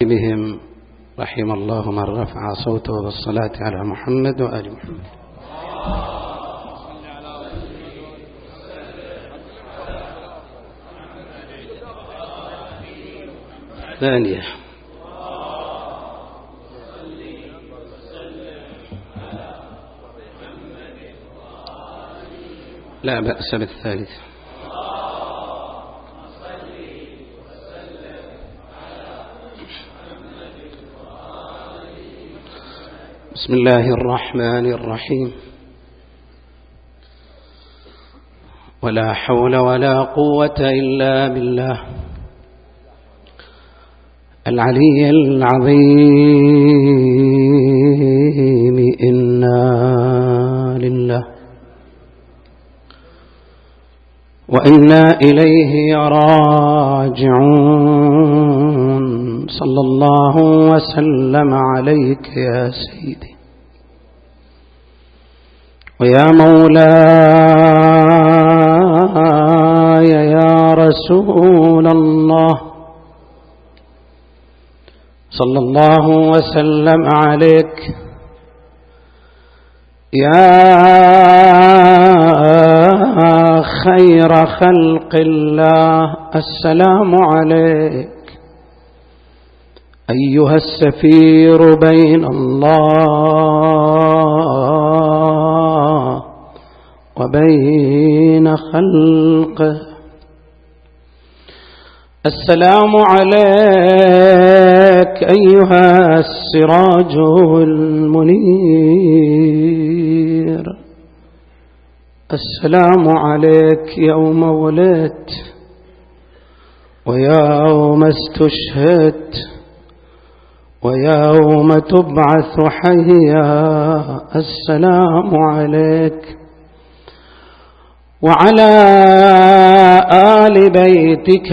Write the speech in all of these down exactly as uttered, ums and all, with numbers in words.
بهم، رحم الله من رفع صوته بالصلاة على محمد وآل محمد. ثانية، لا بأس بالثالث. بسم الله الرحمن الرحيم. ولا حول ولا قوة إلا بالله العلي العظيم. إنا لله وإنا إليه راجعون. صلى الله وسلم عليك يا سيدي ويا مولاي يا رسول الله. صلى الله وسلم عليك يا خير خلق الله. السلام عليك أيها السفير بين الله وبين خلقه. السلام عليك أيها السراج المنير. السلام عليك يوم ولدت ويوم استشهدت ويوم تبعث حيا. السلام عليك وعلى آل بيتك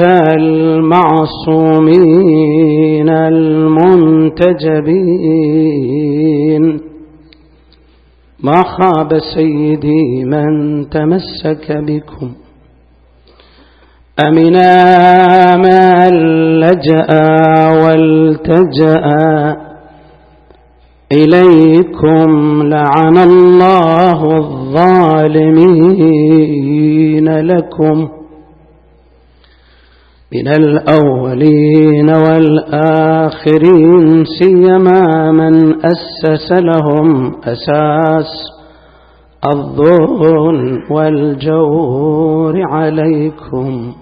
المعصومين المنتجبين. ما خاب سيدي من تمسك بكم، أمنا من لجأ والتجأ إليكم. لعن الله الظالمين لكم من الأولين والآخرين، سيما من أسس لهم أساس الظلم والجور عليكم.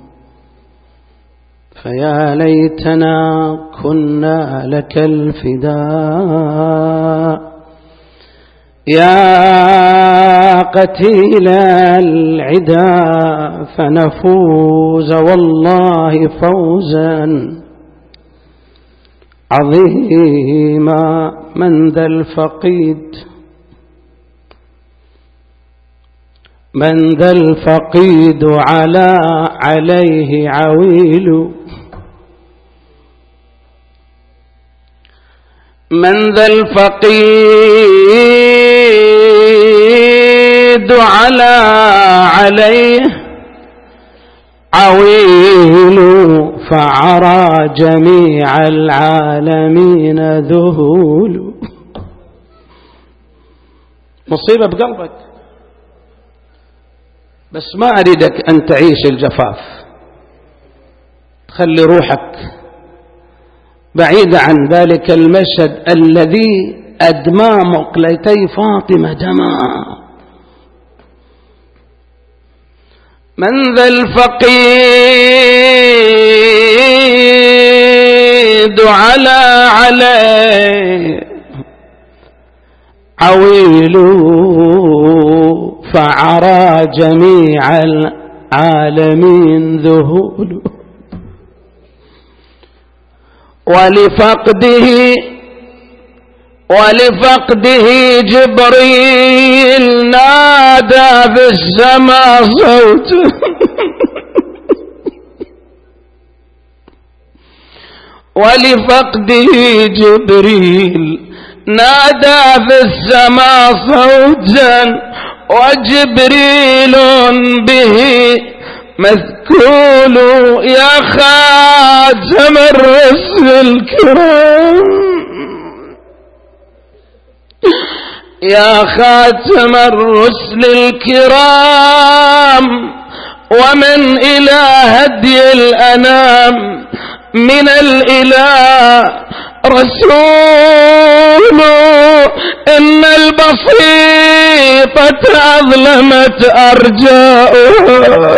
فيا ليتنا كنا لك الفداء يا قتيل العدا، فنفوز والله فوزا عظيما. من ذا الفقيد من ذا الفقيد على عليه عويل. من ذا الفقيد على عليه عويل، فعرى جميع العالمين ذهول. مصيبة بقلبك، بس ما أريدك أن تعيش الجفاف. خلي روحك بعيد عن ذلك المشهد الذي أدمى مقلتي فاطمة دما. من ذا الفقيد على عليه عويل، فعرى جميع العالمين ذهول. ولفقده ولفقده جبريل نادى في السماء صوته. ولفقده جبريل نادى في السماء صوتا، وجبريل به مذكول يا خاتم الرسل الكرام، يا خاتم الرسل الكرام، ومن إلى هدي الأنام من الإله رسول. إن البسيطة أظلمت أرجاؤها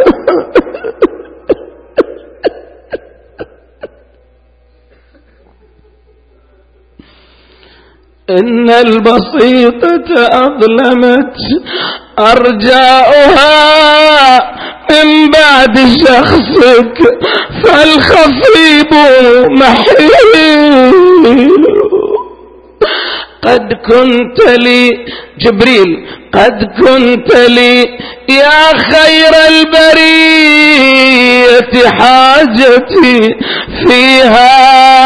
إن البسيطة أظلمت أرجاؤها من بعد شخصك، فالخصيب محيل. قد كنت لي جبريل، قد كنت لي يا خير البرية حاجتي فيها،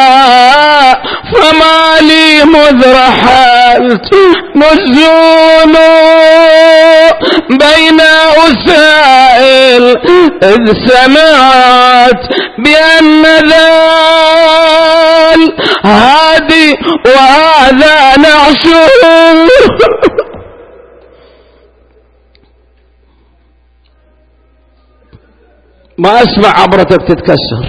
فما لي مذ رحلت نزول بين أسائل، إذ سمعت بأن ذا هادي وهذا نعشه. ما أسمع عبرتك تتكسر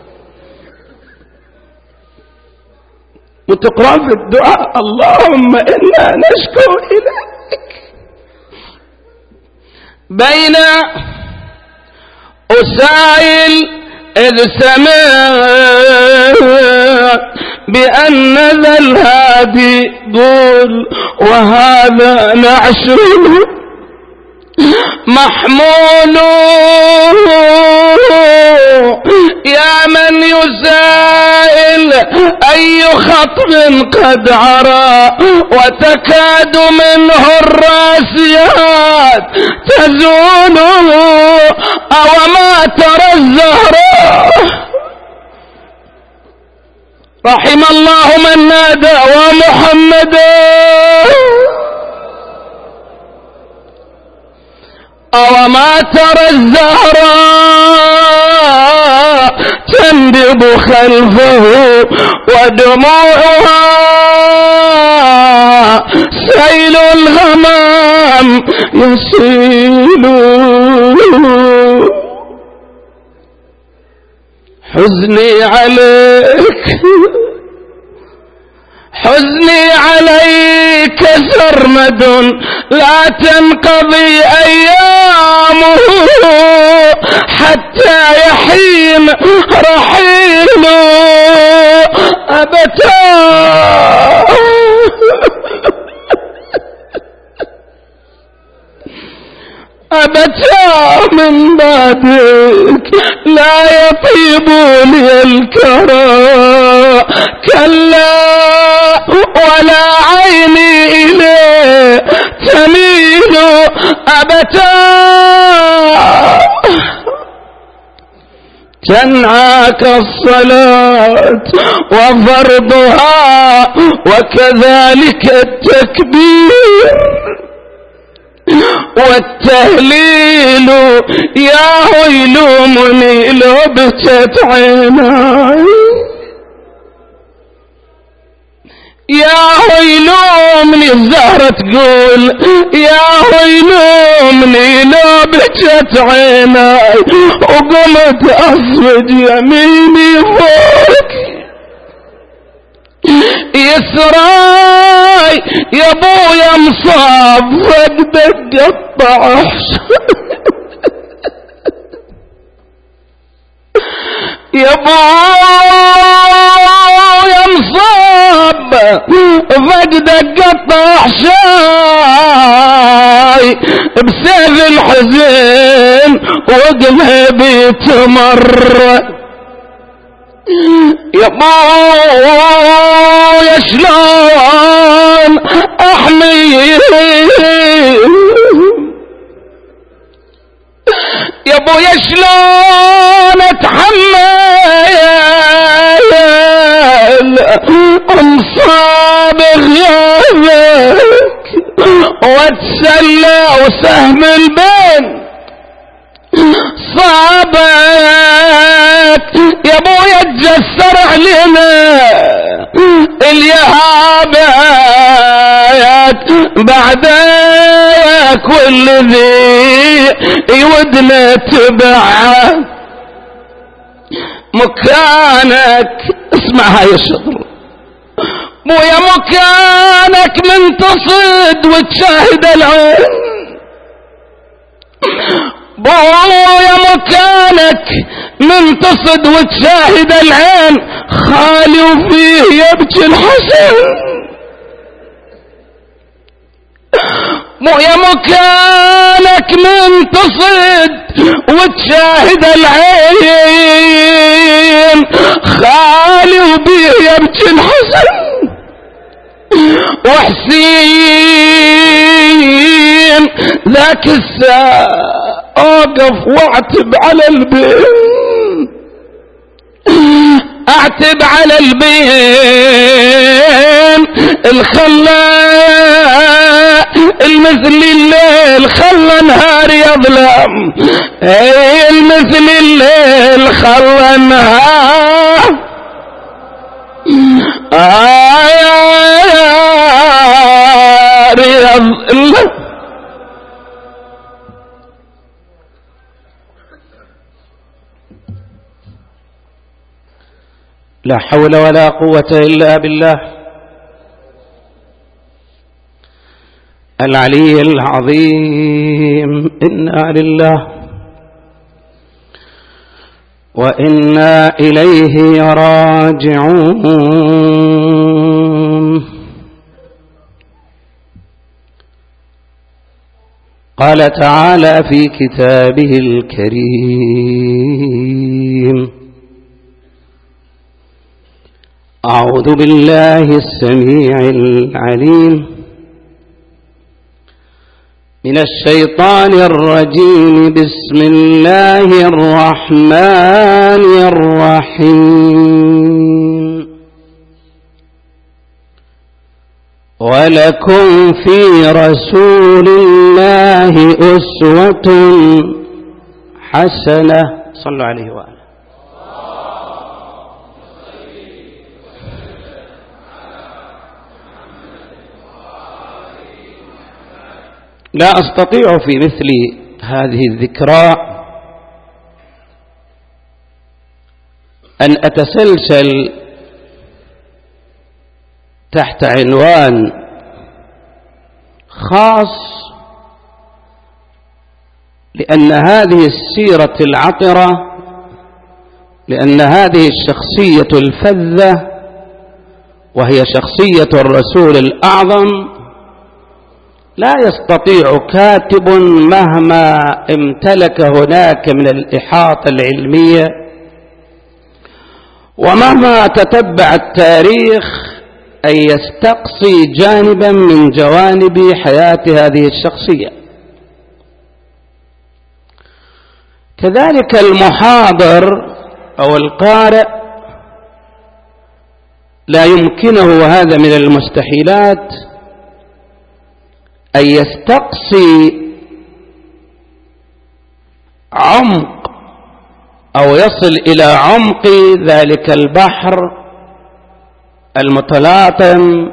وتقرأ في الدعاء اللهم إنا نشكو إليك. بين أسائل إذ سمعت بأن ذا الهادي قول وهذا نعشه محمول. يا من يسائل أي خطب قد عرى، وتكاد منه الراسيات تزول، أو ما ترى الزهراء. رحم الله من نادى ومحمدا، أو ما ترى الزهراء تندب خلفه ودموعها سيل الغمام يسيل. حزني عليك حزني عليك سرمد لا تنقضي أيامه، حتى يحين رحيل أبتا. أبتا من بعدك لا يطيب لي الكرى، كلا ولا عيني إليه تميل أبتا. تنعاك الصلاة وفرضها وكذلك التكبير والتهليل. يا ويل مني لو بكت عيناي، يا ويل مني الزهرة تقول يا ويل مني لو بكت عيناي، وقمت أصفد يميني فوق يسراي. يا ابويا مصاب فقدك قطع يا ابويا مصاب فقدك قطع شاي، بسيف الحزن وقلبي تمر. يا ابويا شلون احميه، يا ابويا شلون اتحمل انصاب غيابك واتسلى وسهم البين صابك يا ابويا تجسر علينا اليهابات بعدك والذي يودنا تبعه مكانك. اسمع هاي الشطر بويا مكانك من تصد وتشاهد العين بويا مكانك من تصد وتشاهد العين خالي وفيه يبكي الحسن بويا مكانك من تصد وتشاهد العين خالي وبيه يبكي الحسن وحسين ذاك الساعة أوقف واعتب على البين اعتب على البين الخلاء المثل الليل خلى نهار يظلم اي المثل الليل خلى نهار يظلم. لا حول ولا قوة إلا بالله العلي العظيم. إنا لله وإنا إليه راجعون. قال تعالى في كتابه الكريم أعوذ بالله السميع العليم من الشيطان الرجيم بسم الله الرحمن الرحيم ولكم في رسول الله أسوة حسنة صلوا عليه وآله. لا أستطيع في مثل هذه الذكرى أن أتسلسل تحت عنوان خاص، لأن هذه السيرة العطرة، لأن هذه الشخصية الفذة وهي شخصية الرسول الأعظم لا يستطيع كاتب مهما امتلك هناك من الإحاطة العلمية ومهما تتبع التاريخ أن يستقصي جانبا من جوانب حياة هذه الشخصية. كذلك المحاضر أو القارئ لا يمكنه، وهذا من المستحيلات، أن يستقصي عمق أو يصل إلى عمق ذلك البحر المتلاطم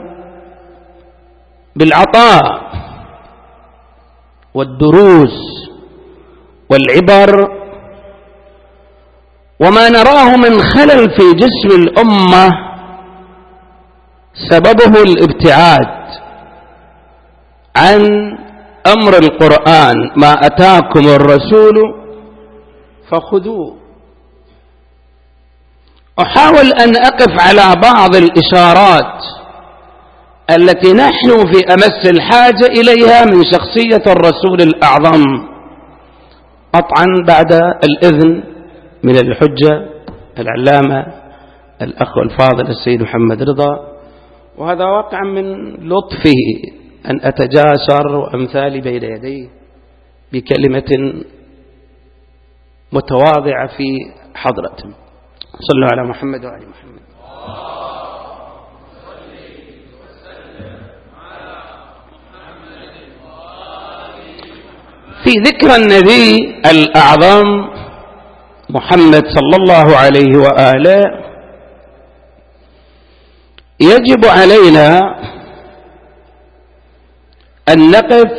بالعطاء والدروس والعبر وما نراه من خلل في جسم الأمة سببه الابتعاد عن أمر القرآن. ما أتاكم الرسول فخذوه. أحاول أن أقف على بعض الإشارات التي نحن في أمس الحاجة إليها من شخصية الرسول الأعظم، قطعا بعد الإذن من الحجة العلامة الأخ الفاضل السيد محمد رضا، وهذا واقع من لطفه أن أتجاسر وأمثالي بين يديه بكلمة متواضعة في حضرته. صلوا على محمد وعلى محمد. في ذكر النبي الأعظم محمد صلى الله عليه وآله يجب علينا أن نقف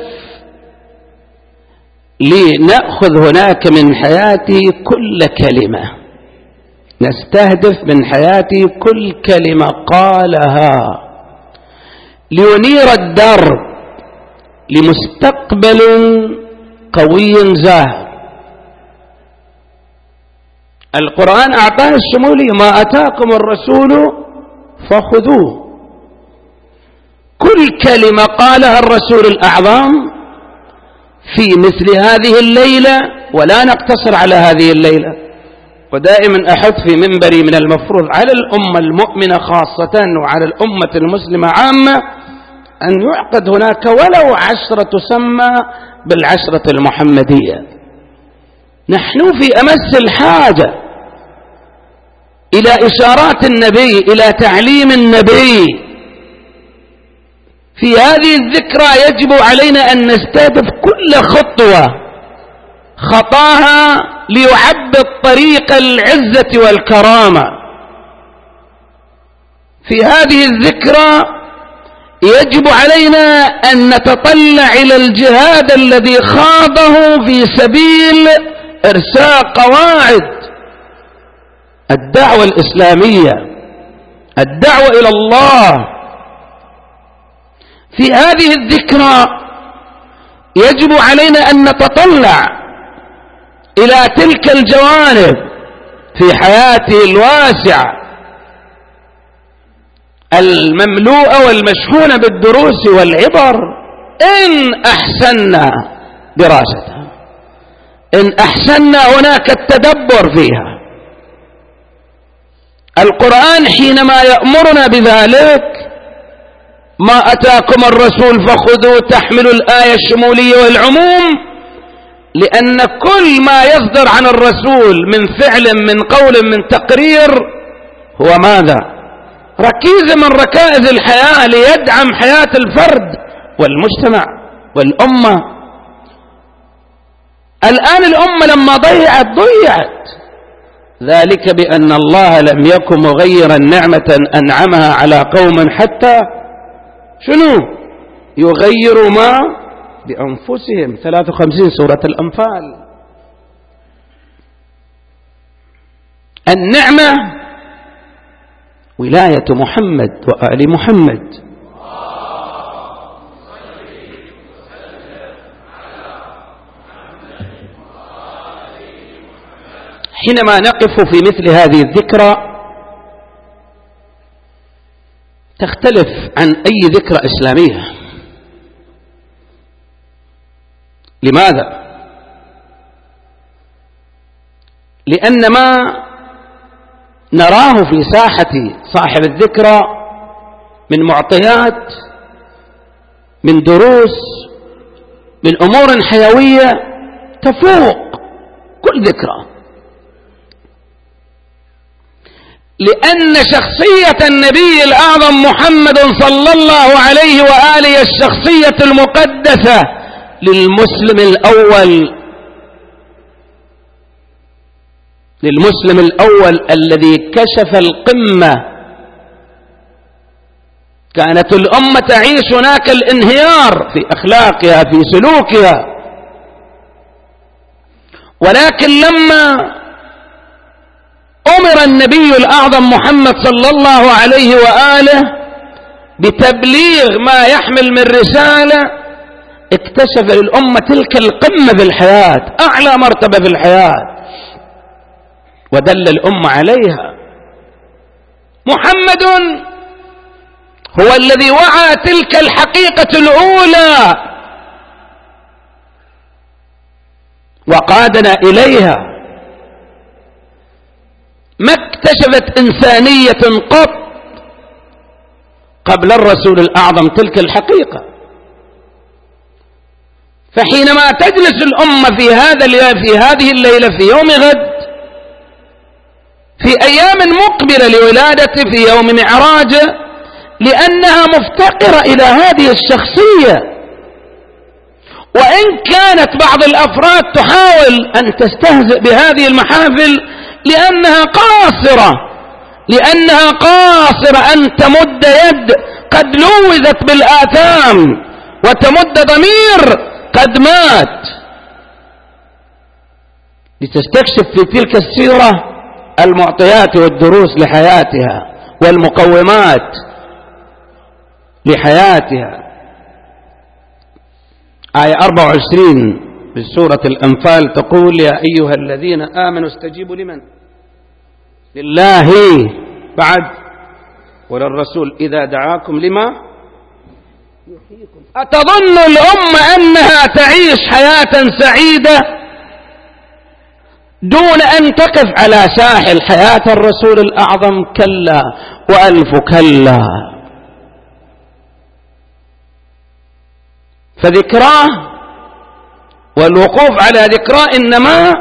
لنأخذ هناك من حياتي كل كلمة، نستهدف من حياتي كل كلمة قالها لينير الدرب لمستقبل قوي زاهر. القرآن أعطاه الشمولية، ما أتاكم الرسول فخذوه. كل كلمة قالها الرسول الأعظم في مثل هذه الليلة، ولا نقتصر على هذه الليلة. ودائما أحث في منبري من المفروض على الأمة المؤمنة خاصة وعلى الأمة المسلمة عامة أن يعقد هناك ولو عشرة تسمى بالعشرة المحمدية. نحن في أمس الحاجة إلى إشارات النبي، إلى تعليم النبي. في هذه الذكرى يجب علينا أن نستهدف كل خطوة خطاها ليعبد طريق العزة والكرامة. في هذه الذكرى يجب علينا أن نتطلع إلى الجهاد الذي خاضه في سبيل إرساء قواعد الدعوة الإسلامية، الدعوة إلى الله. في هذه الذكرى يجب علينا أن نتطلع إلى تلك الجوانب في حياته الواسعة المملوءة والمشحونة بالدروس والعبر، إن أحسننا دراستها، إن أحسننا هناك التدبر فيها. القرآن حينما يأمرنا بذلك، ما أتاكم الرسول فخذوه، تحمل الآية الشمولية والعموم، لأن كل ما يصدر عن الرسول من فعل من قول من تقرير هو ماذا؟ ركيزة من ركائز الحياة ليدعم حياة الفرد والمجتمع والأمة. الآن الأمة لما ضيعت ضيعت ذلك بأن الله لم يكن مغيرا نعمة أنعمها على قوم حتى شنو يغيروا ما بأنفسهم. ثلاثة وخمسين سورة الأنفال. النعمة ولاية محمد وآل محمد. حينما نقف في مثل هذه الذكرى تختلف عن أي ذكرى إسلامية. لماذا؟ لأن ما نراه في ساحة صاحب الذكرى من معطيات، من دروس، من أمور حيوية تفوق كل ذكرى. لأن شخصية النبي الأعظم محمد صلى الله عليه وآله الشخصية المقدسة للمسلم الأول، للمسلم الأول الذي كشف القمة. كانت الأمة تعيش هناك الانهيار في أخلاقها في سلوكها، ولكن لما أمر النبي الأعظم محمد صلى الله عليه وآله بتبليغ ما يحمل من رسالة، اكتشف للأمة تلك القمة في الحياة، أعلى مرتبة في الحياة، ودل الأمة عليها. محمد هو الذي وعى تلك الحقيقة الأولى وقادنا إليها. ما اكتشفت إنسانية قط قبل الرسول الأعظم تلك الحقيقة. فحينما تجلس الأمة في هذا في هذه الليلة في يوم غد، في أيام مقبلة لولادته، في يوم معراجه، لأنها مفتقرة إلى هذه الشخصية، وإن كانت بعض الأفراد تحاول أن تستهزئ بهذه المحافل لأنها قاصرة لأنها قاصرة أن تمد يد قد لوذت بالآثام وتمد ضمير قد مات، لتستكشف في تلك السيرة المعطيات والدروس لحياتها والمقومات لحياتها. آية أربعة وعشرين في سورة الأنفال تقول: يا أيها الذين آمنوا استجيبوا لمن؟ لله بعد وللرسول إذا دعاكم لما يحييكم. أتظن الأمة أنها تعيش حياة سعيدة دون أن تقف على ساحل حياة الرسول الأعظم؟ كلا وألف كلا. فذكراه والوقوف على ذكراه إنما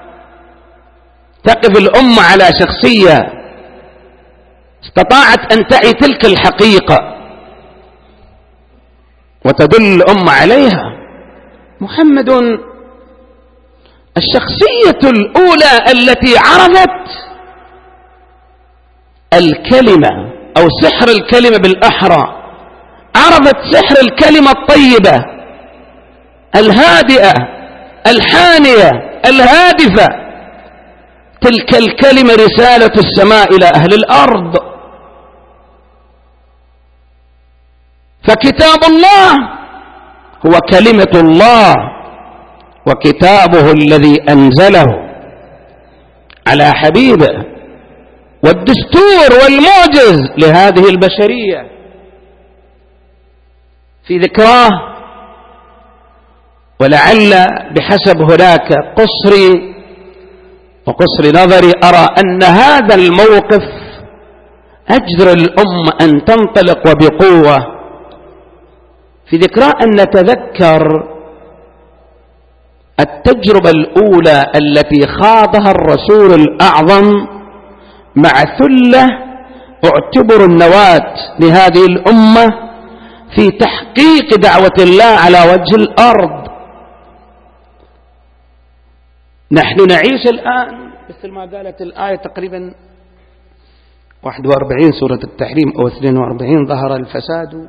تقف الأمة على شخصية استطاعت أن تعي تلك الحقيقة وتدل الأمة عليها. محمد الشخصية الأولى التي عرفت الكلمة أو سحر الكلمة بالأحرى، عرفت سحر الكلمة الطيبة الهادئة الحانية الهادفة. تلك الكلمة رسالة السماء إلى أهل الأرض. فكتاب الله هو كلمة الله وكتابه الذي أنزله على حبيبه، والدستور والمعجز لهذه البشرية. في ذكراه ولعل بحسب هناك قصري وقصر نظري أرى أن هذا الموقف أجدر الأمة أن تنطلق وبقوة. في ذكراه أن نتذكر التجربة الأولى التي خاضها الرسول الأعظم مع ثلة اعتبروا النواة لهذه الأمة في تحقيق دعوة الله على وجه الأرض. نحن نعيش الآن مثل ما قالت الآية تقريبا واحد وأربعين سورة التحريم أو اثنين وأربعين: ظهر الفساد.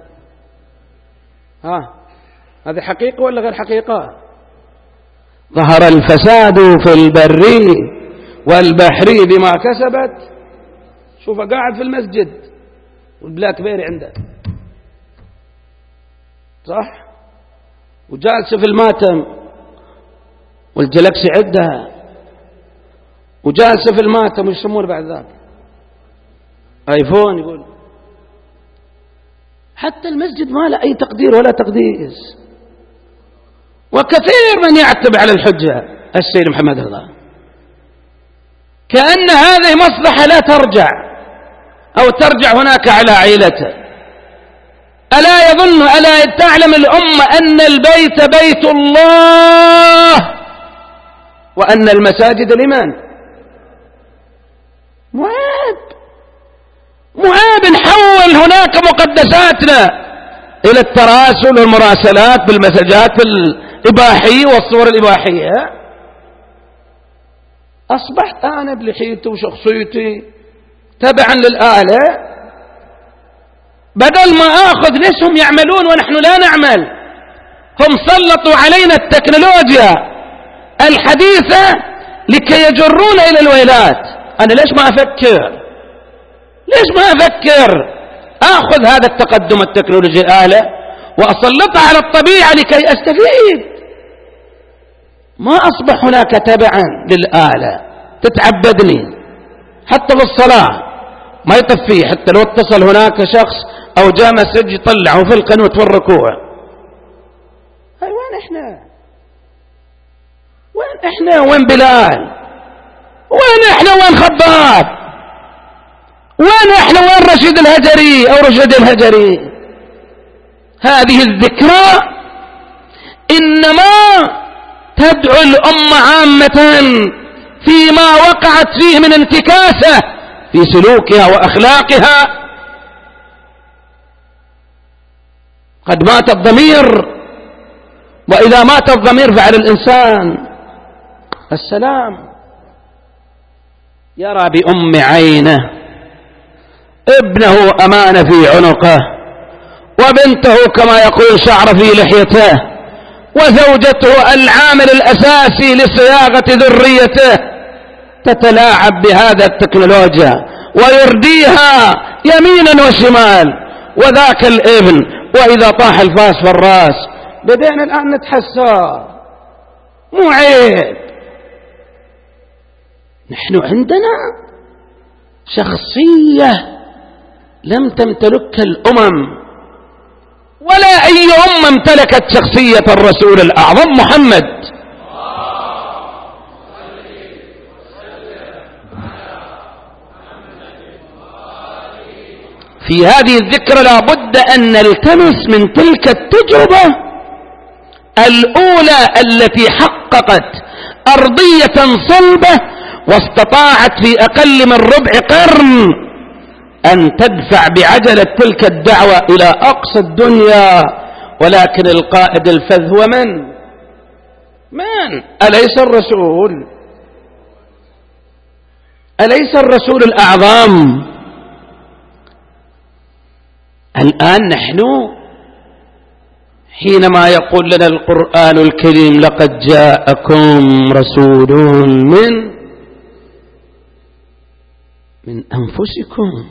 ها هذه حقيقة ولا غير حقيقة؟ ظهر الفساد في البر والبحر بما كسبت. شوف قاعد في المسجد والبلاك بيري عنده صح، وجالس في الماتم والجلكسي عندها، وجالس في الماتم ويسمونه بعد ذاك ايفون. يقول حتى المسجد ما له اي تقدير ولا تقديس. وكثير من يعتب على الحجة السيد محمد رضا كأن هذه مصلحة لا ترجع أو ترجع هناك على عائلته. ألا يظن ألا تعلم الأمة أن البيت بيت الله وأن المساجد لمن؟ معاب معاب نحول هناك مقدساتنا إلى التراسل والمراسلات بالمسجات الإباحية والصور الإباحية. أصبحت أنا بلحيتي وشخصيتي تبعا للآلة، بدل ما آخذ نسهم يعملون ونحن لا نعمل. هم سلطوا علينا التكنولوجيا الحديثة لكي يجرون إلى الويلات. أنا ليش ما أفكر ليش ما أفكر آخذ هذا التقدم التكنولوجي الآلة وأسلطها على الطبيعة لكي أستفيد. ما أصبح هناك تبعا للآلة تتعبدني. حتى في الصلاة ما يطفيه، حتى لو اتصل هناك شخص أو جاء مسج يطلعه في القنوت والركوع. هاي وين إحنا وين إحنا وين بلال؟ وين إحنا وين خباب؟ وين إحنا وين رشيد الهجري أو رشيد الهجري؟ هذه الذكرى إنما تدعو الأمة عامة فيما وقعت فيه من انتكاسة في سلوكها وأخلاقها. قد مات الضمير وإذا مات الضمير فعلى الإنسان السلام. يرى بأم عينه ابنه أمان في عنقه، وبنته كما يقول شعر في لحيته، وزوجته العامل الأساسي لصياغة ذريته تتلاعب بهذا التكنولوجيا ويرديها يمينا وشمال. وذاك الابن وإذا طاح الفاس في الراس بدينا الآن نتحسر، مو عيب. نحن عندنا شخصية لم تمتلكها الأمم، ولا أي أمة امتلكت شخصية الرسول الأعظم محمد. في هذه الذكرى لا بد أن نلتمس من تلك التجربة الأولى التي حققت أرضية صلبة واستطاعت في أقل من ربع قرن أن تدفع بعجلة تلك الدعوة إلى أقصى الدنيا. ولكن القائد الفذ هو من؟ من؟ أليس الرسول؟ أليس الرسول الأعظم؟ الآن نحن حينما يقول لنا القرآن الكريم لقد جاءكم رسول من من أنفسكم،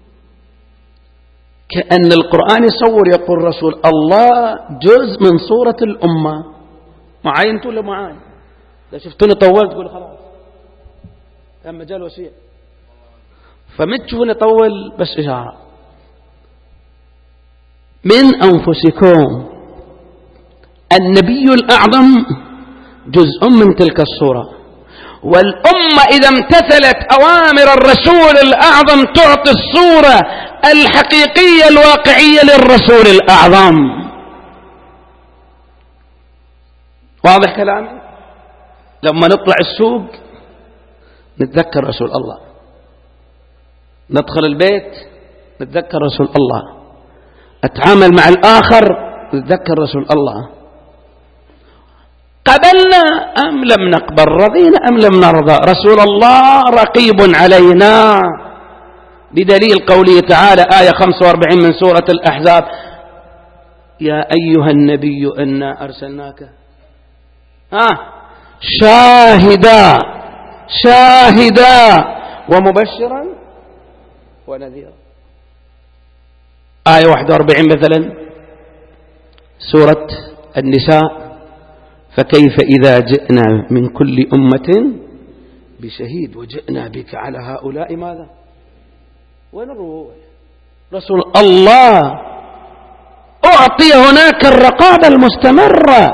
كأن القرآن يصور يقول رسول الله جزء من صورة الأمة. معاي انتوا ولا معاي؟ إذا شفتوني طولت تقول خلاص كان مجال وسيع، فمن تشوفوني طول بس إشارة. من أنفسكم، النبي الأعظم جزء من تلك الصورة، والأمة إذا امتثلت أوامر الرسول الأعظم تعطي الصورة الحقيقية الواقعية للرسول الأعظم. واضح كلامي؟ لما نطلع السوق نتذكر رسول الله، ندخل البيت نتذكر رسول الله، أتعامل مع الآخر نتذكر رسول الله. قبلنا أم لم نقبل؟ رضينا أم لم نرضى؟ رسول الله رقيب علينا بدليل قوله تعالى آية خمسة وأربعين من سورة الأحزاب: يا أيها النبي إنا أرسلناك ها شاهدا شاهدا ومبشرا ونذيرا. آية واحد وأربعين مثلا سورة النساء: فكيف إذا جئنا من كل أمة بشهيد وجئنا بك على هؤلاء ماذا؟ وين الروح؟ رسول الله أعطي هناك الرقابة المستمرة.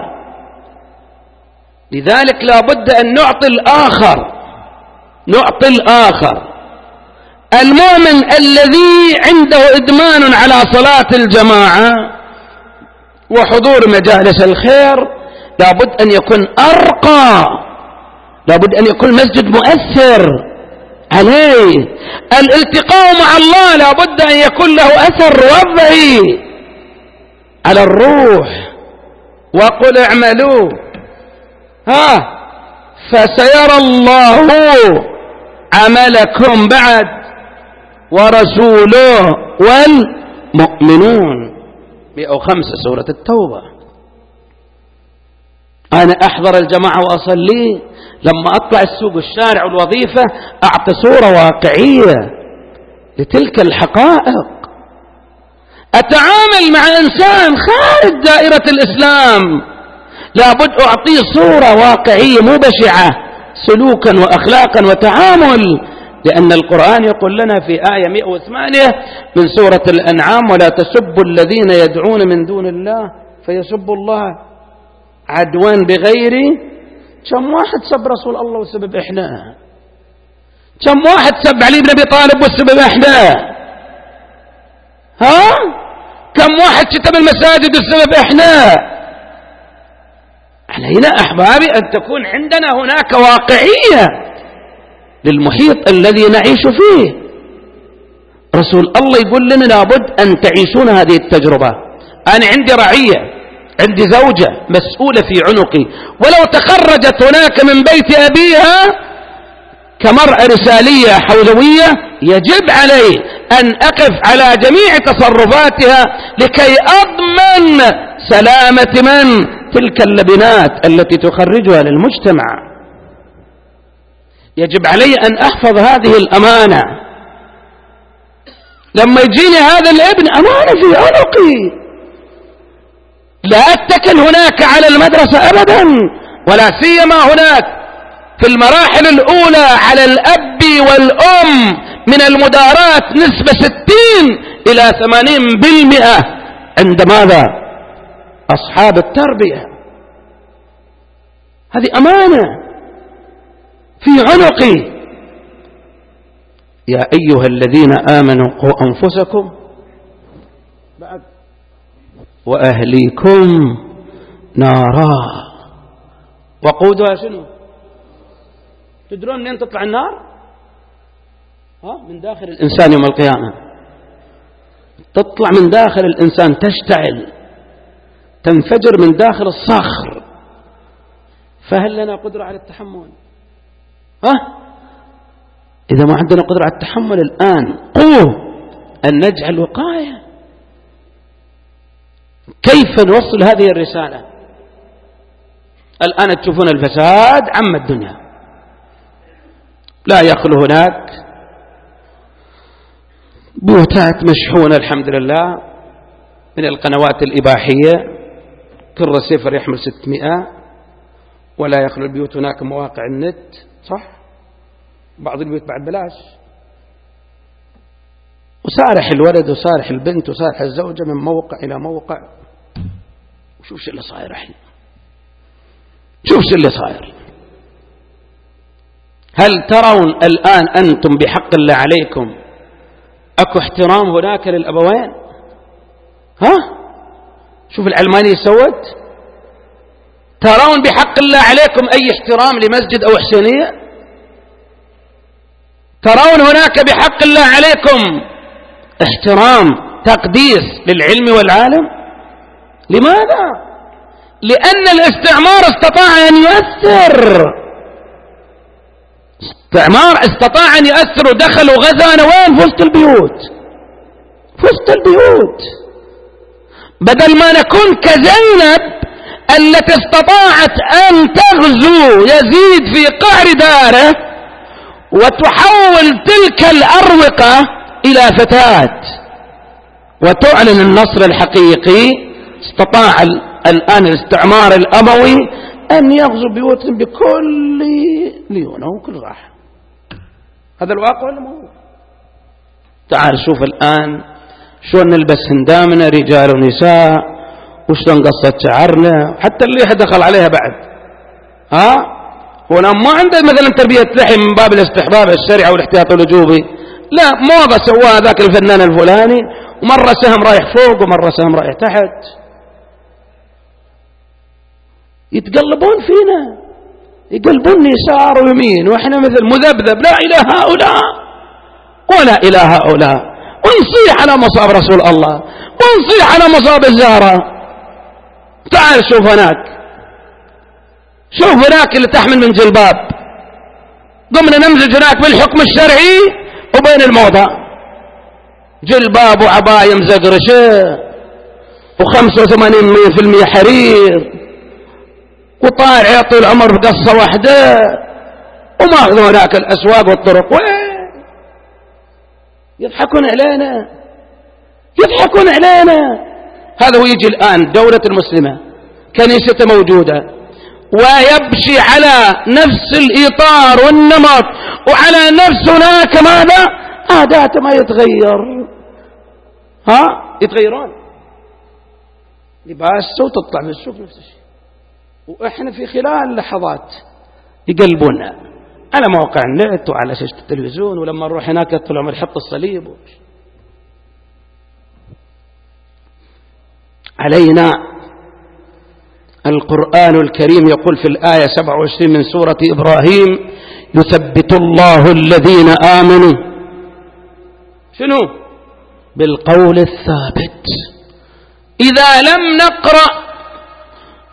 لذلك لا بد أن نعطي الآخر نعطي الآخر المؤمن الذي عنده إدمان على صلاة الجماعة وحضور مجالس الخير لابد أن يكون أرقى، لابد أن يكون مسجد مؤثر عليه. الالتقاء مع الله لابد أن يكون له أثر وضعي على الروح. وقل اعملوا ها فسيرى الله عملكم بعد ورسوله والمؤمنون. مئة وخمسة سورة التوبة. أنا أحضر الجماعة وأصلي، لما أطلع السوق الشارع والوظيفة أعطي صورة واقعية لتلك الحقائق. أتعامل مع إنسان خارج دائرة الإسلام لابد أعطيه صورة واقعية مو بشعة سلوكا وأخلاقا وتعامل، لأن القرآن يقول لنا في آية مئة وثمانية من سورة الأنعام: ولا تسبوا الذين يدعون من دون الله فيسبوا الله عدوان بغير. كم واحد سب رسول الله والسبب إحنا؟ كم واحد سب علي بن أبي طالب والسبب إحنا؟ ها؟ كم واحد شتم المساجد والسبب إحنا؟ علينا أحبابي أن تكون عندنا هناك واقعية للمحيط الذي نعيش فيه. رسول الله يقول لنا لابد أن تعيشون هذه التجربة. أنا عندي رعية عندي زوجة مسؤولة في عنقي، ولو تخرجت هناك من بيت أبيها كمرأة رسالية حوزوية يجب علي أن أقف على جميع تصرفاتها لكي أضمن سلامة من تلك اللبنات التي تخرجها للمجتمع. يجب علي أن أحفظ هذه الأمانة. لما يجيني هذا الابن أمانة في عنقي، لا أتكل هناك على المدرسة أبدا، ولا سيما هناك في المراحل الأولى على الأب والأم من المدارات نسبة ستين إلى ثمانين بالمئة عند ماذا؟ أصحاب التربية. هذه أمانة في عنقي. يا أيها الذين آمنوا قوا أنفسكم بعد وأهليكم نارا وقودها شنو؟ تدرون منين تطلع النار؟ ها؟ من داخل الإنسان يوم القيامة. تطلع من داخل الإنسان، تشتعل، تنفجر من داخل الصخر. فهل لنا قدرة على التحمل؟ ها؟ إذا ما عندنا قدرة على التحمل الآن قوة أن نجعل وقاية. كيف نوصل هذه الرسالة؟ الآن تشوفون الفساد عم الدنيا، لا يخلو هناك بيوتات مشحونة الحمد لله من القنوات الإباحية، كل رسيفر يحمل ستمائة، ولا يخلو البيوت هناك مواقع النت، صح؟ بعض البيوت بعد بلاش، وسارح الولد وسارح البنت وسارح الزوجة من موقع إلى موقع. وشوف شو اللي صاير الحين، شوف شو اللي صاير. هل ترون الآن أنتم بحق الله عليكم أكو احترام هناك للأبوين؟ ها؟ شوف العلمانية سوت. ترون بحق الله عليكم أي احترام لمسجد أو حسينية؟ ترون هناك بحق الله عليكم احترام تقديس للعلم والعالم؟ لماذا؟ لأن الاستعمار استطاع أن يؤثر، استعمار استطاع أن يؤثر ودخل وغزانا وين؟ في وسط البيوت، في وسط البيوت. بدل ما نكون كزينب التي استطاعت أن تغزو يزيد في قعر داره وتحول تلك الأروقة إلى فتاة وتعلن النصر الحقيقي، استطاع الآن الاستعمار الأبوي أن يغزو بيوتهم بكل ليونة وكل راحة. هذا الواقع ولا ما هو؟ تعال شوف الآن شلون نلبس هندامنا رجال ونساء، وشلون قصة شعرنا، حتى اللي دخل عليها بعد. ها؟ هنا ما عنده مثلا تربية لحم من باب الاستحباب الشرعي أو الاحتياط الوجوبي، لا، موضة سواها ذاك الفنان الفلاني، ومرة سهم رايح فوق ومرة سهم رايح تحت. يتقلبون فينا، يقلبون يسار ويمين، وإحنا مثل مذبذب، لا إله هؤلاء ولا إله هؤلاء، ونصيح على مصاب رسول الله ونصيح على مصاب الزهرة. تعال شوف هناك، شوف هناك اللي تحمل من جلباب، قمنا نمزج هناك بالحكم الشرعي وبين الموضة، جلباب وعباية مزقرشة وخمسة وثمانين في المية حرير، وطالع طول العمر بقصة واحدة، وما أخذوا هناك الأسواق والطرق. وين يضحكون علينا، يضحكون علينا. هذا هو. يجي الآن دولة المسلمة كنيسة موجودة ويمشي على نفس الإطار والنمط وعلى نفس هناك ماذا؟ عادات ما يتغير. ها؟ يتغيرون لباس وتطلع في السوق نفس الشيء، وإحنا في خلال لحظات يقلبونا على مواقع النت وعلى شاشة التلفزيون، ولما نروح هناك طول العمر يحط الصليب. علينا القرآن الكريم يقول في الآية سبعة وعشرين من سورة إبراهيم: يثبت الله الذين آمنوا شنو؟ بالقول الثابت. إذا لم نقرأ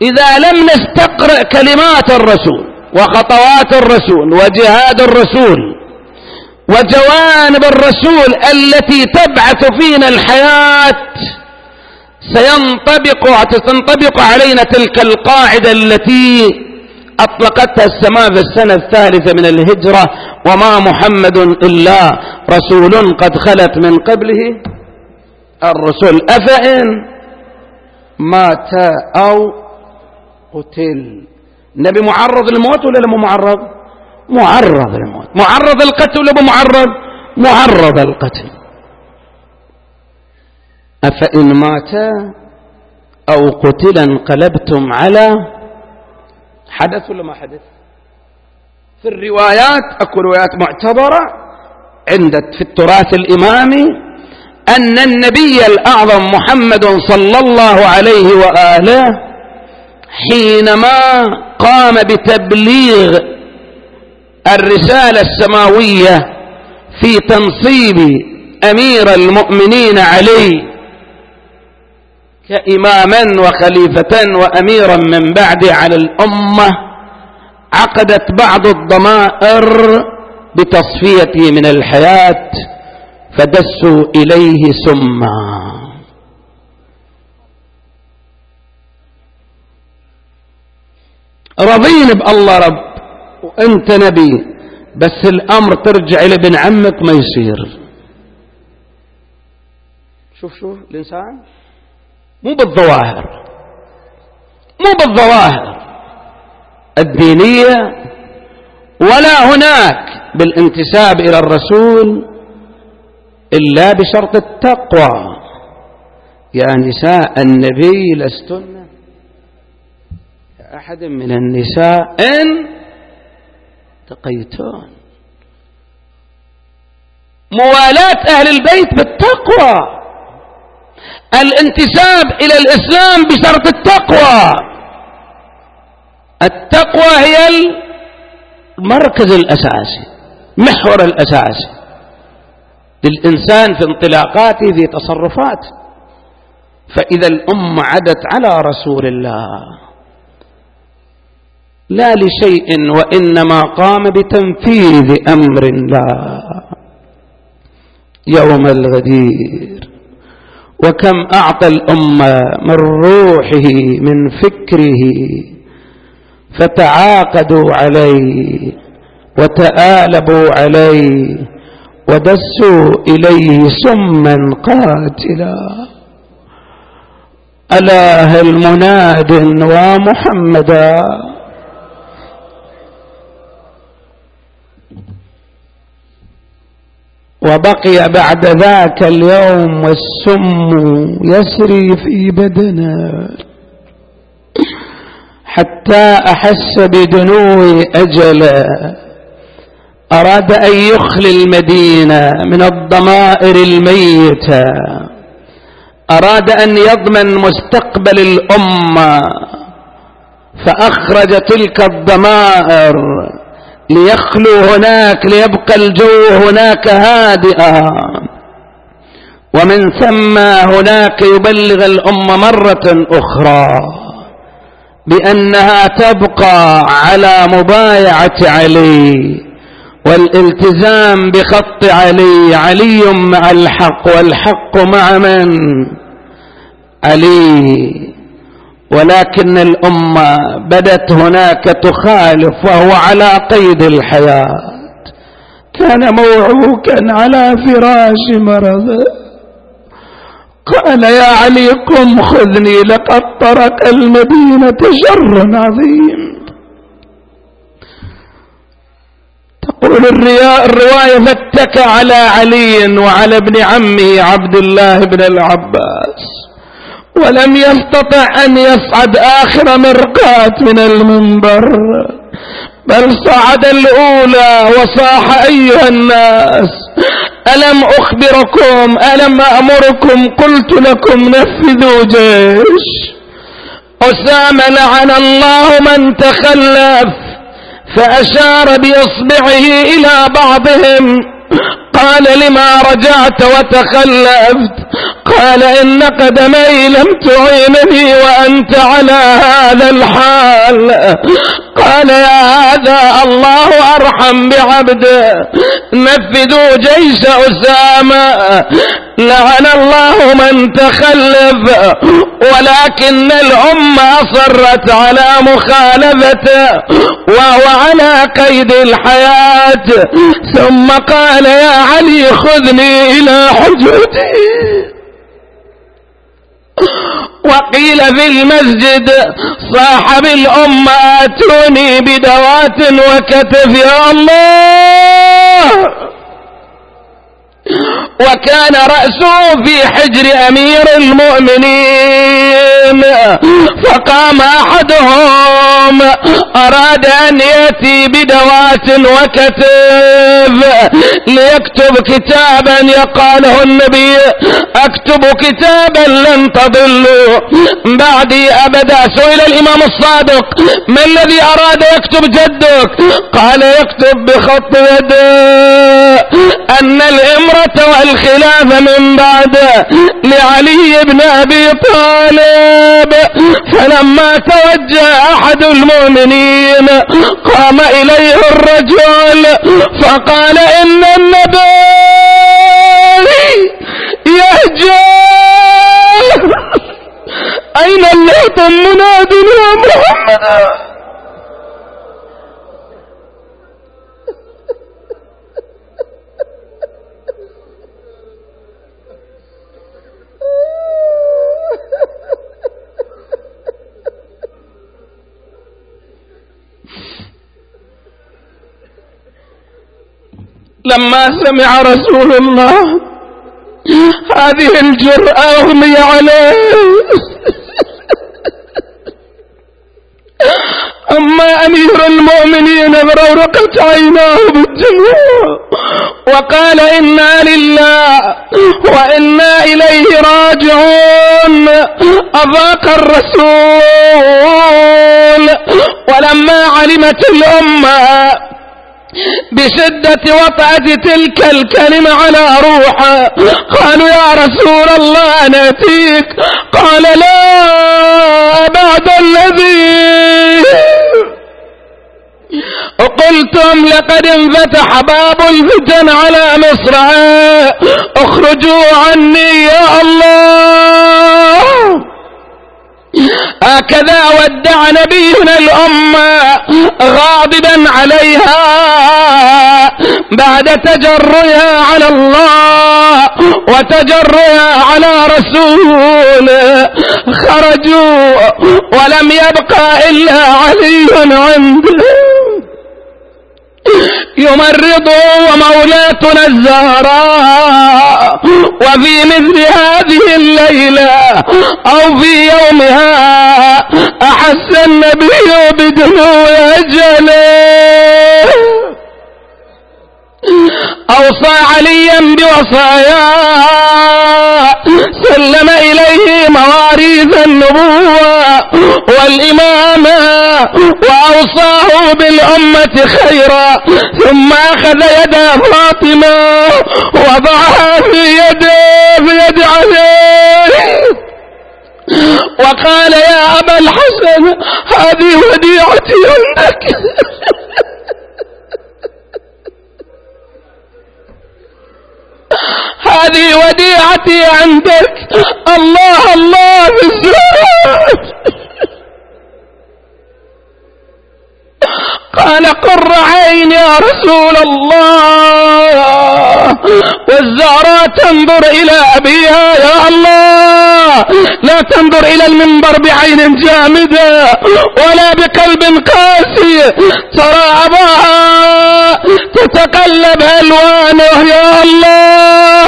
إذا لم نستقرأ كلمات الرسول وخطوات الرسول وجهاد الرسول وجوانب الرسول التي تبعث فينا الحياة، سينطبق تنطبق علينا تلك القاعدة التي أطلقتها السماء في السنة الثالثة من الهجرة: وما محمد إلا رسول قد خلت من قبله الرسل أفإن مات أو قتل. النبي معرض للموت ولا لم معرض؟ معرض للموت. معرض القتل ولا معرض؟ معرض القتل. أفإن مات أو قتل انقلبتم على حدث ولا ما حدث؟ في الروايات أكو روايات معتبرة عند في التراث الإمامي أن النبي الأعظم محمد صلى الله عليه وآله حينما قام بتبليغ الرسالة السماوية في تنصيب أمير المؤمنين علي كإماما وخليفة وأميرا من بعده على الأمة، عقدت بعض الضمائر بتصفيته من الحياة فدسوا إليه سما. رضين بالله رب وأنت نبي، بس الأمر ترجع لابن عمك ما يصير. شوف شوف الإنسان مو بالظواهر، مو بالظواهر الدينية ولا هناك بالانتساب إلى الرسول إلا بشرط التقوى. يا نساء النبي لستن كأحد من النساء إن تقيتون. موالاة أهل البيت بالتقوى، الانتساب إلى الإسلام بشرط التقوى. التقوى هي المركز الأساسي، محور الأساسي للإنسان في انطلاقاته في تصرفاته. فإذا الأمة عدت على رسول الله لا لشيء وإنما قام بتنفيذ أمر الله يوم الغدير. وكم أعطى الأمة من روحه من فكره فتعاقدوا عليه وتآلبوا عليه ودسوا إليه سما قاتلا. ألا هل مناد ومحمدا. وبقي بعد ذاك اليوم والسم يسري في بدنه حتى أحس بدنو أجله. أراد أن يخلي المدينة من الضمائر الميتة، أراد أن يضمن مستقبل الأمة، فأخرج تلك الضمائر ليخلو هناك، ليبقى الجو هناك هادئا، ومن ثم هناك يبلغ الأمة مرة أخرى بأنها تبقى على مبايعة علي والالتزام بخط علي. علي مع الحق والحق مع من؟ علي. ولكن الأمة بدت هناك تخالف وهو على قيد الحياة، كان موعوكا على فراش مرضه. قال يا علي قم خذني لقد طرق المدينة شر عظيم. تقول الرواية فاتكى على علي وعلى ابن عمه عبد الله بن العباس ولم يستطع أن يصعد آخر مرقات من المنبر، بل صعد الأولى وصاح أيها الناس ألم أخبركم ألم أأمركم قلت لكم نفذوا جيش أسامة لعن الله من تخلف، فأشار بإصبعه إلى بعضهم قال لما رجعت وتخلفت؟ قال إن قدمي لم تعينني وأنت على هذا الحال. قال يا هذا الله أرحم بعبده، نفذوا جيش أسامة، لعن الله من تخلف، ولكن الأمة أصرت على مخالفته وهو على قيد الحياة. ثم قال يا علي خذني إلى حجتي. وقيل في المسجد صاح بالأمة آتوني بدوات وكتف. يا الله! وكان رأسه في حجر أمير المؤمنين، فقام أحدهم أراد أن يأتي بدوات وكتف ليكتب كتابا يقاله النبي: أكتب كتابا لن تضلوا بعدي أبدا. سئل الإمام الصادق: ما الذي أراد يكتب جدك؟ قال: يكتب بخط يده أن الإمرة والخلافة من بعد لعلي بن أبي طالب. فلما توجه أحد المؤمنين قام إليه الرجل فقال: إن النبي يهجر، أين اللوط مناد يا محمد؟ لما سمع رسول الله هذه الجرأة أغمي عليه. أما أمير المؤمنين برورقت عيناه بالدموع وقال: إنا لله وإنا إليه راجعون. أضاق الرسول. ولما علمت الأمة بشدة وطأة تلك الكلمة على روحه قالوا: يا رسول الله نأتيك. قال: لا، بعد الذي قلتم لقد انفتح باب الفتن على مصر، اخرجوا عني يا الله. هكذا ودع نبينا الأمة غاضبا عليها بعد تجرئها على الله وتجرئها على رسوله. خرجوا ولم يبقى إلا علي عنده يمرضه ومولاتنا الزهراء. وفي مثل هذه الليلة أو في يومها أحس النبي بدنو أجله. أوصى عليا بوصايا سلم إليه مواريث النبوة والإمامة وأوصاه بالأمة خيرا. ثم أخذ يد فاطمة وضعها في يده في يد عليه وقال: يا أبا الحسن هذه وديعتي عندك. هذه وديعتي عندك. الله الله بالزهر. قال: قر عين يا رسول الله. والزهراء تنظر إلى أبيها: يا الله، لا تنظر إلى المنبر بعين جامدة ولا بقلب قاسي، ترى أباها تتقلب ألوانه. يا الله،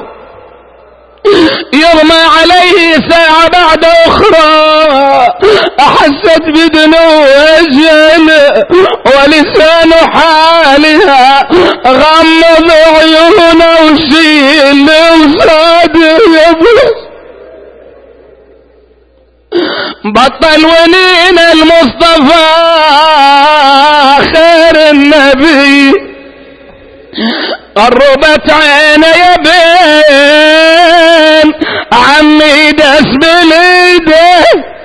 يرمى عليه ساعة بعد أخرى أحست بدنو أجل ولسان حالها غمض عيونه وشيل وصادر يبرس. بطل ونين المصطفى خير النبي غربت عيني يا بين عمي دس باليده.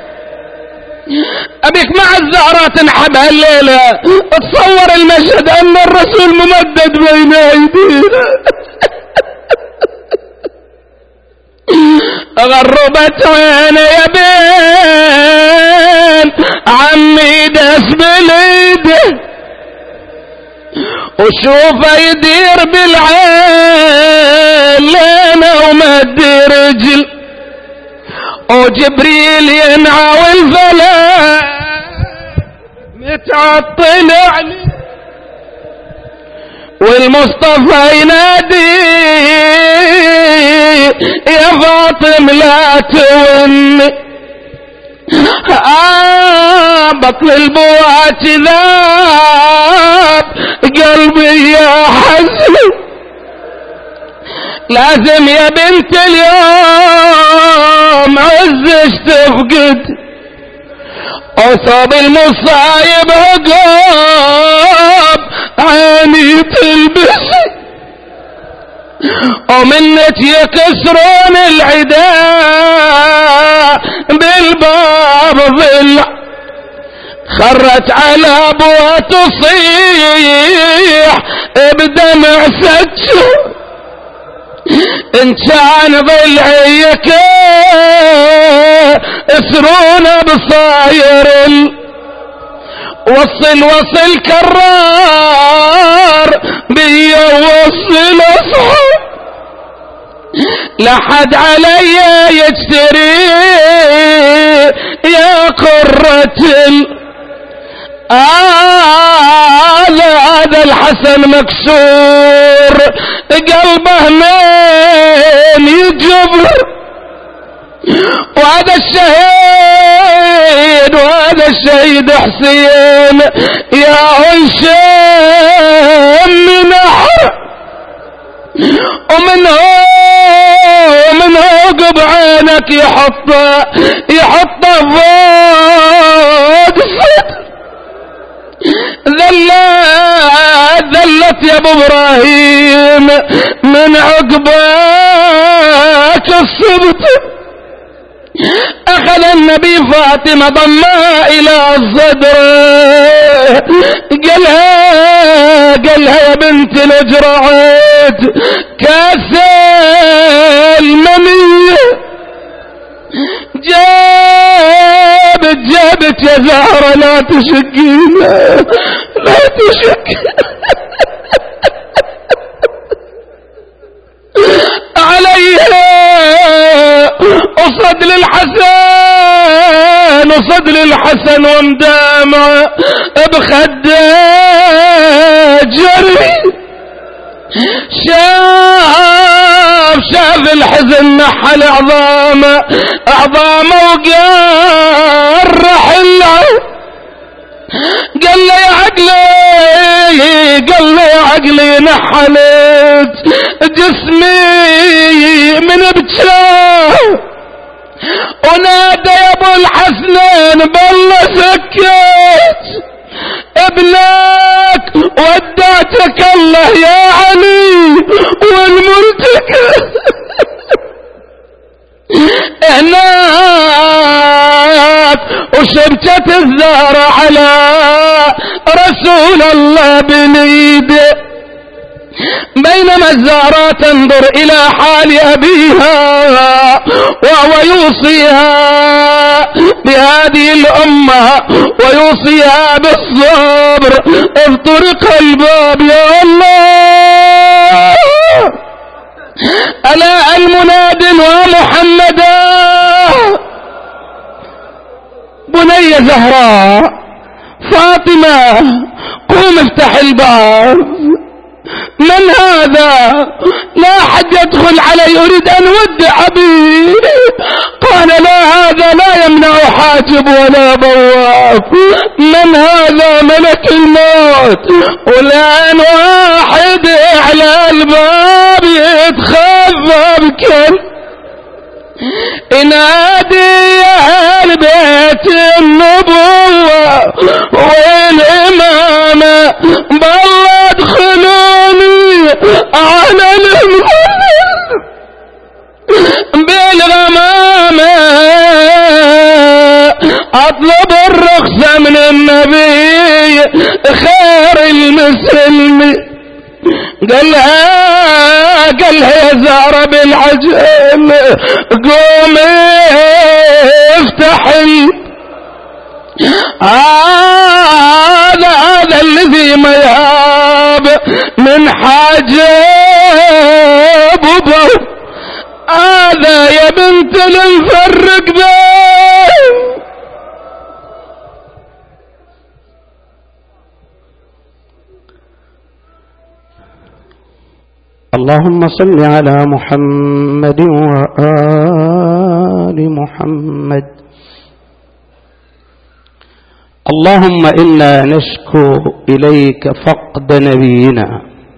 ابيك مع الزهرة تنحب هالليلة، تصور المشهد ان الرسول ممدد بين ايدينا. غربت عيني يا بين عمي دس باليده، وشوفه يدير بالعين لنا ومد رجل، وجبريل ينعاول فلا متعطل عليه، والمصطفى ينادي يا فاطم لا توني. آه بطل البوات ذاب قلبي يا حزن، لازم يا بنت اليوم عزش تفقد، وصاب المصايب عقاب عيني تلبس، ومنك يكسرون العداء بالباب ظل، خرت على ابوها تصيح بدمع سجر، ان كان ضلعيك اسرون بصاير، وصل وصل كرار بيا وصل اصحاب، لحد علي يجتري يا قرة آه هذا الحسن مكسور قلبه من يجبر، وهذا الشهيد وهذا الشهيد حسين يا هشام من حر، ومن هو ومن عقب عينك يحط يحط فوق صدر، ذلت ذلت يا ابو ابراهيم من عقبك الصبت. اخذ النبي فاطمة ضمها الى الصدر، قالها قالها يا بنت الجرعات كاسل منية، جابت جابت يا زهرة لا تشقينا لا تشق عليها، وصد للحسن وصد للحسن ومدامع بخده جري، شاف شاف الحزن نحل عظامه عظامه وقرح العين، قال له يا عقلي قال له يا عقلي نحلت جسمي من بجاه، ونادى يا ابو الحسنين بالله سكت ابنك ودعتك الله يا علي والملتك هناك، وشبكت الزهرة على رسول الله بنيده، بينما الزهرة تنظر الى حال ابيها وهو يوصيها بهذه الامة ويوصيها بالصبر، اذ طرق الباب يا الله الا المناد ومحمدا. بني زهراء فاطمة قوم افتح الباب، من هذا؟ لا أحد يدخل علي، أريد أن أودع أبي. قال لا هذا لا يمنع حاجب ولا بواب، من هذا؟ ملك الموت. والآن واحد على الباب يتخفى بكل ينادي يا بيت النبوة والإمامة بالله ادخلوني أنا المظلل بالغمامة أطلب الرخصة من النبي خير المسلم. قالها قالها يا زهرة بالعجل قومي افتحي هذا هذا الذي ما يهاب من حاجة بابا هذا يا بنت المفرق بين. اللهم صل على محمد وآل محمد. اللهم إنا نشكو إليك فقد نبينا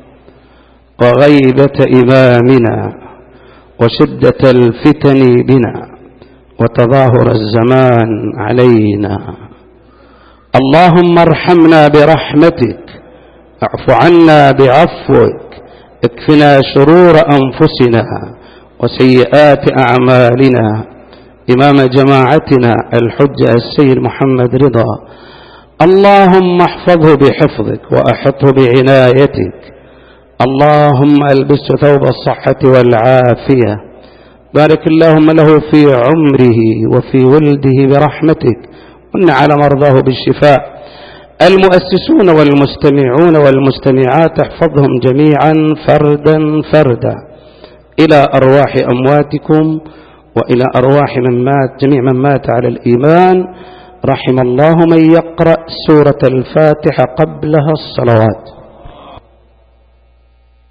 وغيبة إمامنا وشدة الفتن بنا وتظاهر الزمان علينا. اللهم ارحمنا برحمتك، اعف عنا بعفوك، اكفنا شرور أنفسنا وسيئات أعمالنا. إمام جماعتنا الحجة السيد محمد رضا اللهم احفظه بحفظك وأحطه بعنايتك. اللهم ألبسه ثوب الصحة والعافية. بارك اللهم له في عمره وفي ولده برحمتك، وإن على مرضاه بالشفاء. المؤسسون والمستمعون والمستمعات احفظهم جميعا فردا فردا إلى أرواح أمواتكم وإلى أرواح من مات، جميع من مات على الإيمان. رحم الله من يقرأ سورة الفاتحة قبلها الصلوات.